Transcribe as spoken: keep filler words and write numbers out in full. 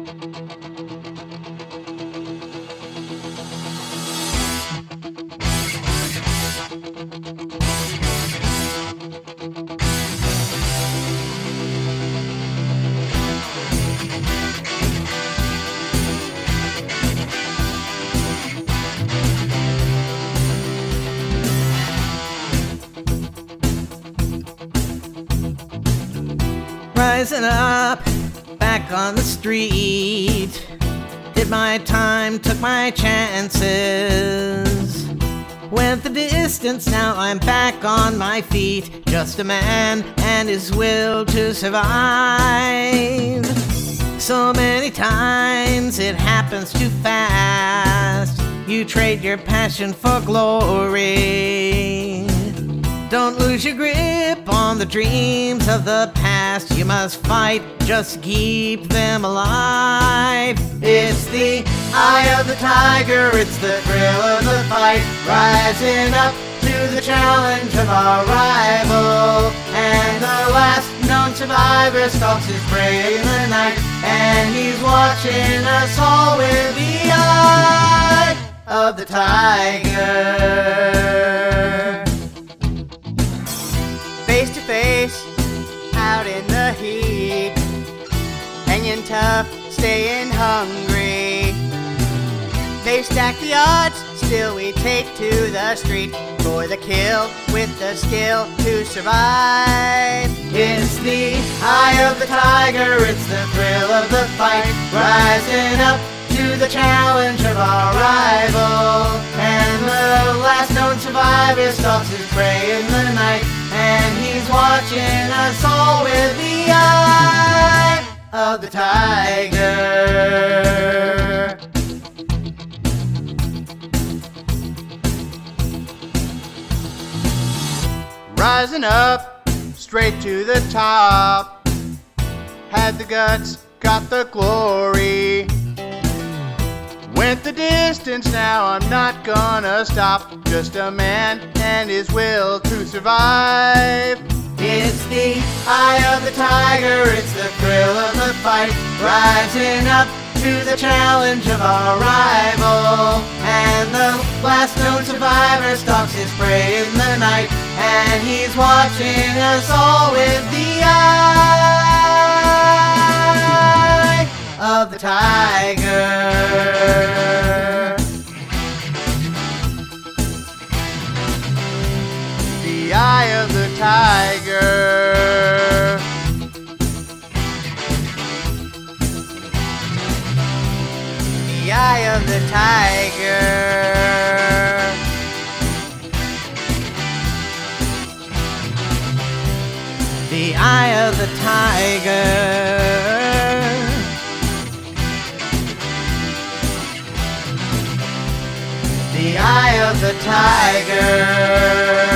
Rising up, back on the street. Did my time, took my chances. Went the distance, now I'm back on my feet. Just a man and his will to survive. So many times it happens too fast. You trade your passion for glory. Don't lose your grip on the dreams of the past. You must fight just to keep them alive. It's the eye of the tiger, it's the thrill of the fight. Rising up to the challenge of our rival. And the last known survivor stalks his prey in the night. And he's watching us all with the eye of the tiger. Face to face, out in the heat, hanging tough, staying hungry. They stack the odds, still we take to the street for the kill with the skill to survive. It's the eye of the tiger, it's the thrill of the fight. Rising up to the challenge of our rival. And the last known survivor stalks his prey in the night. And he's watching us all with the eye of the tiger. Rising up, straight to the top. Had the guts, got the glory. Went the distance, now I'm not gonna stop. Just a man and his will to survive. It's the eye of the tiger, it's the thrill of the fight. Rising up to the challenge of our rival. And the last known survivor stalks his prey in the night. And he's watching us all with the eye of the tiger. The eye of the tiger. The eye of the tiger. The eye of the tiger. The eye of the tiger.